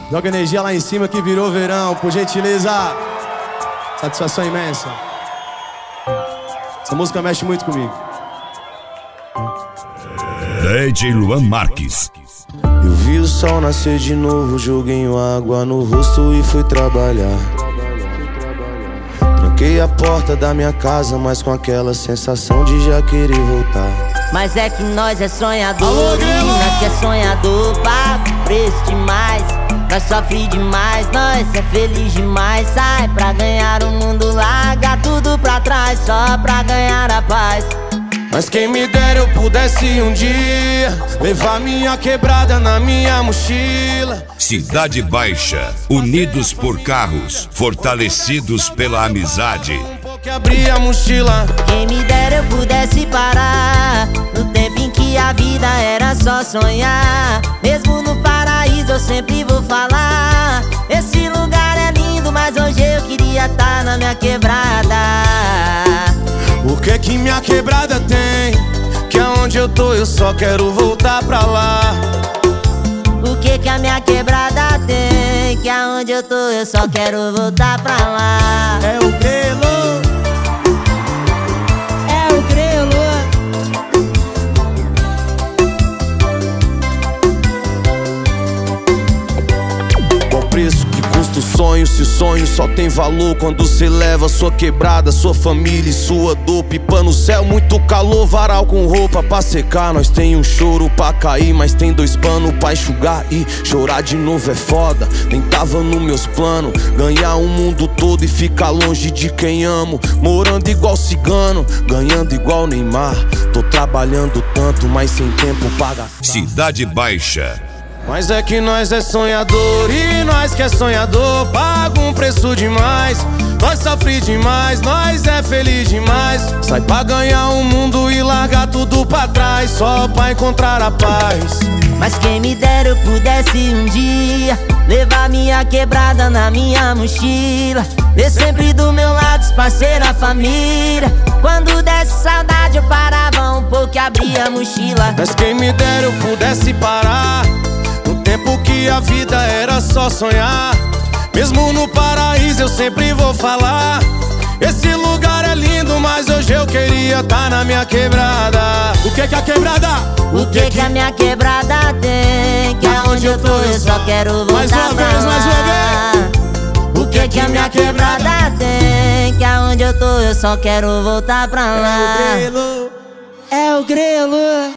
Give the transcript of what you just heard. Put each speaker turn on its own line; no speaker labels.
Joga energia lá em cima que virou verão, por gentileza. Satisfação imensa. Essa música mexe muito comigo.
DJ Luan Marques.
Eu vi o sol nascer de novo, joguei água no rosto e fui trabalhar. Tranquei a porta da minha casa, mas com aquela sensação de já querer voltar.
Mas é que nós é sonhador, nós que é sonhador, paga preço demais. Nós sofre demais, nós é feliz demais. Sai pra ganhar o mundo, larga tudo pra trás, só pra ganhar a paz.
Mas quem me dera eu pudesse um dia levar minha quebrada na minha mochila.
Cidade Baixa, unidos por carros, fortalecidos pela amizade.
Que abrir a mochila.
Quem me dera eu pudesse parar no tempo em que a vida era só sonhar. Mesmo no paraíso eu sempre vou falar. Esse lugar é lindo, mas hoje eu queria estar na minha quebrada.
O que minha quebrada tem? Que aonde eu tô eu só quero voltar pra lá.
O que a minha quebrada tem? Que aonde eu tô eu só quero voltar pra lá.
É o Grelo.
É o Grelo.
Qual preço que custa o sonho? Se o sonho só tem valor quando cê leva sua quebrada, sua família e sua dor. Pipa no céu, muito calor, varal com roupa pra secar. Nós tem um choro pra cair, mas tem dois panos pra enxugar. E chorar de novo é foda, nem tava nos meus planos. Ganhar o mundo todo e ficar longe de quem amo. Morando igual cigano, ganhando igual Neymar. Tô trabalhando tanto, mas sem tempo pra gastar.
Cidade Baixa.
Mas é que nós é sonhador e nós que é sonhador paga um preço demais. Nós sofre demais, nós é feliz demais. Sai pra ganhar o mundo e largar tudo pra trás, só pra encontrar a paz.
Mas quem me dera eu pudesse um dia levar minha quebrada na minha mochila. Ver sempre do meu lado os parceiros, a família. Quando desse saudade eu parava um pouco e abria a mochila.
Mas quem me dera eu pudesse parar no tempo que a vida era só sonhar. Mesmo no paraíso eu sempre vou falar. Esse lugar é lindo, mas hoje eu queria estar na minha quebrada.
O que a quebrada?
O que a minha quebrada tem? Que aonde eu tô eu só quero voltar
mais uma
pra
vez,
lá.
mais uma vez.
O que a minha quebrada tem? Que aonde eu tô eu só quero voltar pra lá.
É o Grelo.
É o Grelo.